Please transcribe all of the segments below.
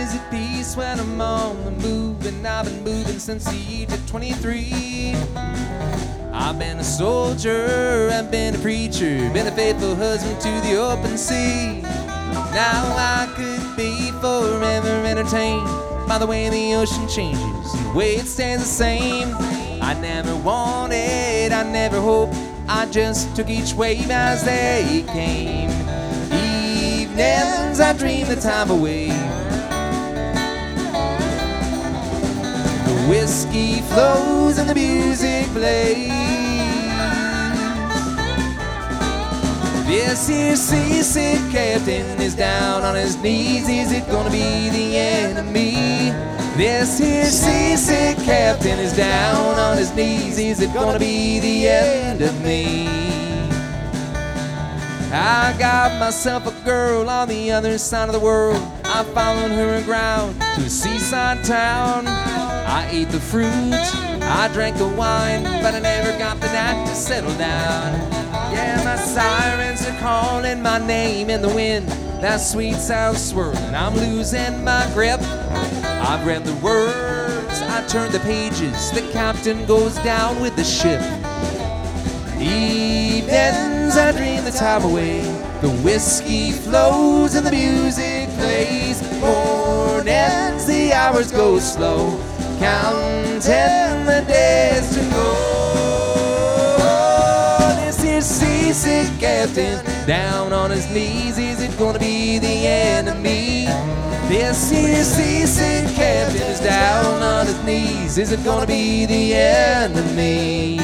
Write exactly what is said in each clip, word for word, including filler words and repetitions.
is at peace when I'm on the move, and I've been moving since the age of twenty-three. I've been a soldier, I've been a preacher, been a faithful husband to the open sea. Now I could be forever entertained by the way the ocean changes and the way it stays the same. I never wanted, I never hoped, I just took each wave as they came. Evenings I dream the time away. The whiskey flows and the music plays. This here seasick captain is down on his knees. Is it gonna be the enemy? This here seasick captain is down on his knees. Is it gonna be the end of me? I got myself a girl on the other side of the world. I followed her around to a seaside town. I ate the fruit, I drank the wine, but I never got the night to settle down. Yeah, my sirens are calling my name in the wind. That sweet sound swirling, I'm losing my grip. I've read the words, I turn the pages. The captain goes down with the ship. Evenings I dream the time away. The whiskey flows and the music plays. Mornings the hours go slow, counting the days to go. This is seasick captain down on his knees. Is it gonna be the enemy? This here seasick captain is down on his knees. Is it gonna be the enemy?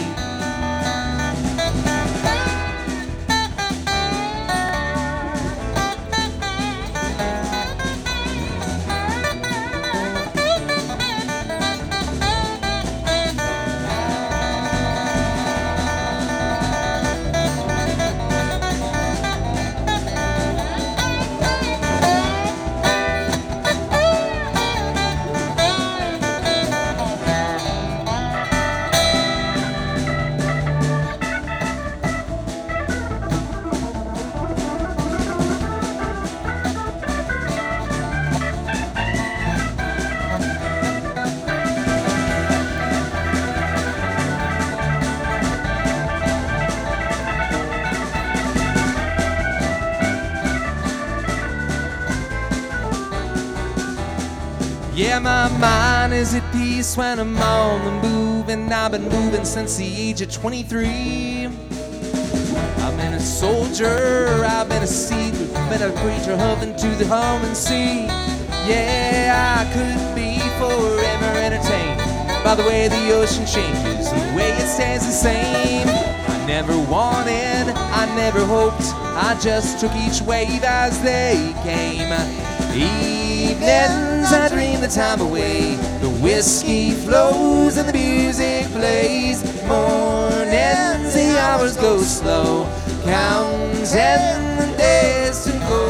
Yeah, my mind is at peace when I'm on the move, and I've been moving since the age of twenty-three. I've been a soldier, I've been a sealer, been a preacher huffing to the humming sea. Yeah, I could be forever entertained by the way the ocean changes, the way it stays the same. I never wanted, I never hoped, I just took each wave as they came. Evenings I dream the time away. The whiskey flows and the music plays. Mornings the hours go slow, counting the days to go.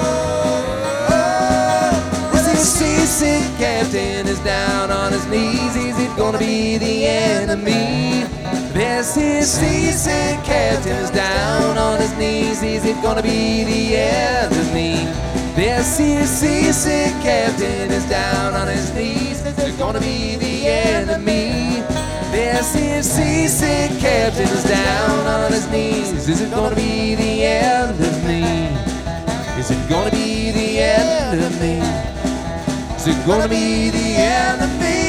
This seasick captain is down on his knees. Is it gonna be the enemy? This here seasick captain is down on his knees. Is it gonna be the enemy? This here seasick captain is down on his knees. Is it gonna be the enemy? This here seasick captain is down on his knees. Is it gonna be the end of me? Is it gonna be the end of me? Is it gonna be the end of me?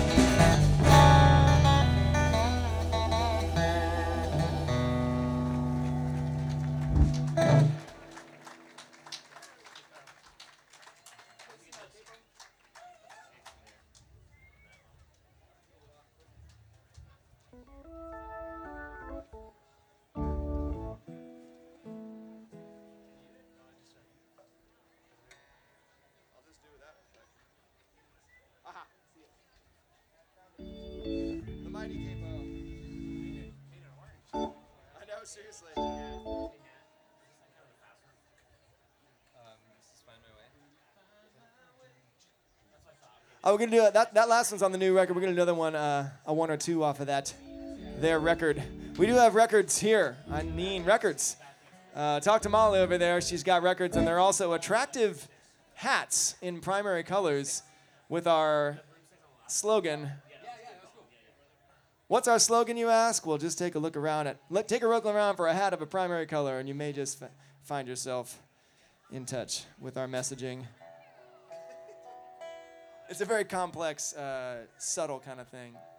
Seriously. Oh, we're gonna do it. That that last one's on the new record. We're gonna do another one, uh, a one or two off of that, their record. We do have records here on Neen Records. Uh, talk to Molly over there. She's got records, and they're also attractive hats in primary colors with our slogan. What's our slogan, you ask? Well, just take a look around at, look, take a look around for a hat of a primary color, and you may just f- find yourself in touch with our messaging. It's a very complex, uh, subtle kind of thing.